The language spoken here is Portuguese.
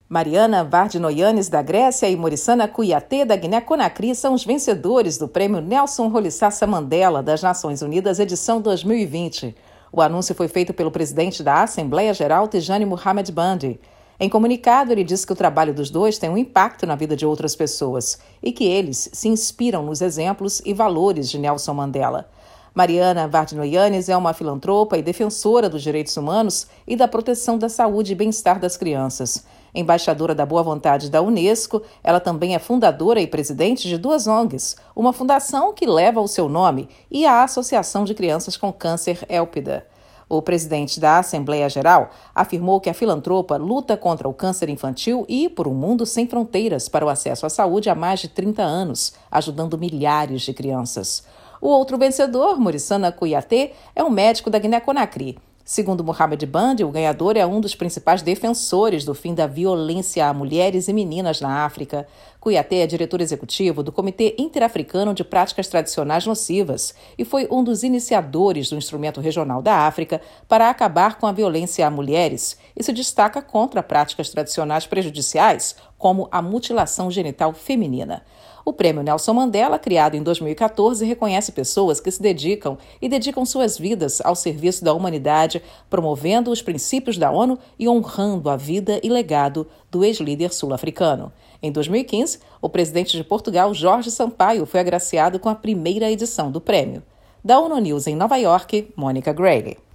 Mariana Vardinoianis, da Grécia, e Morissana Kouyaté, da Guiné-Conakry, são os vencedores do Prêmio Nelson Roliçassa Mandela das Nações Unidas, edição 2020. O anúncio foi feito pelo presidente da Assembleia Geral, Tijani Muhammad Bandi. Em comunicado, ele disse que o trabalho dos dois tem um impacto na vida de outras pessoas e que eles se inspiram nos exemplos e valores de Nelson Mandela. Mariana Vardinoianis é uma filantropa e defensora dos direitos humanos e da proteção da saúde e bem-estar das crianças. Embaixadora da Boa Vontade da Unesco, ela também é fundadora e presidente de duas ONGs, uma fundação que leva o seu nome e a Associação de Crianças com Câncer Elpida. O presidente da Assembleia Geral afirmou que a filantropa luta contra o câncer infantil e por um mundo sem fronteiras para o acesso à saúde há mais de 30 anos, ajudando milhares de crianças. O outro vencedor, Morissana Kouyaté, é um médico da Guiné-Conakry. Segundo Mohamed Bandi, o ganhador é um dos principais defensores do fim da violência a mulheres e meninas na África. Kouyaté é diretor executivo do Comitê Interafricano de Práticas Tradicionais Nocivas e foi um dos iniciadores do Instrumento Regional da África para acabar com a violência a mulheres e se destaca contra práticas tradicionais prejudiciais, como a mutilação genital feminina. O Prêmio Nelson Mandela, criado em 2014, reconhece pessoas que se dedicam suas vidas ao serviço da humanidade, promovendo os princípios da ONU e honrando a vida e legado do ex-líder sul-africano. Em 2015, o presidente de Portugal, Jorge Sampaio, foi agraciado com a primeira edição do prêmio. Da ONU News em Nova York, Mônica Grayle.